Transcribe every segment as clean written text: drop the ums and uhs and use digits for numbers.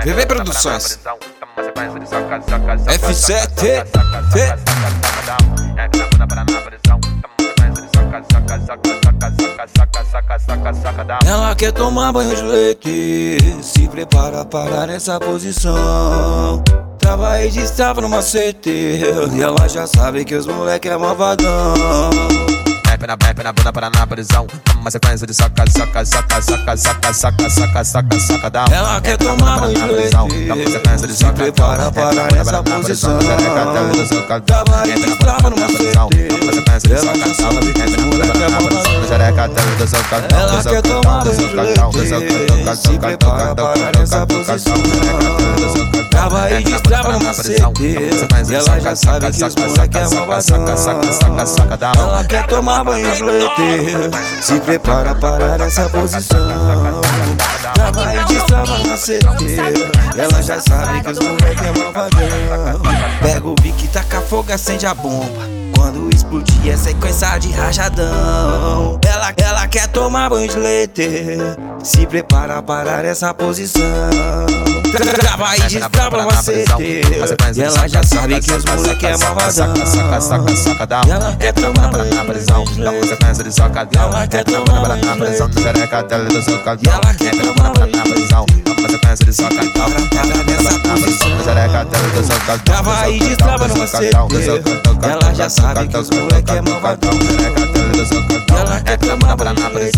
VV Produções F7 Ela quer tomar banho de leite, se prepara para nessa posição. Trava e destrava no macete, e ela já sabe que os moleque é malvadão. Rap na bunda para na prisão. Uma sequência de saca, saca, saca, saca, saca, saca, saca, saca, saca, down. Ela quer tomar banho de leite, se prepara para nessa posição. Trava e destrava no macete, e ela já sabe que os moleque é malvadão. Ela quer tomar banho de leite, se prepara para nessa posição. Trava e destrava no macete, e ela já sabe que os moleque é malvadão. Ela quer tomar banho de leite, se prepara para essa posição. Trava e destrava no macete, ela já sabe que os moleque é malvadão. Pega o bique, taca fogo, acende a bomba. Quando explodir é sequência de rajadão. Ela quer tomar banho de leite, se prepara para essa posição. Trava e destrava no macete, e ela já sabe que os moleque é malvadão. Ela quer tomar banho de leite, ela quer tomar banho de leite, e ela quer tomar banho de leite. Trava e destrava no macete, ela já sabe que os moleque é malvadão. Ela quer tomar banho de leite,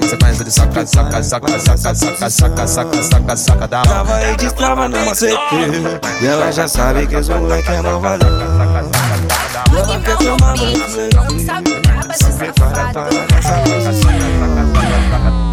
trava e destrava no macete, e ela já sabe que os moleque é malvadão. Ela quer tomar banho de leite, se prepara para essa posição.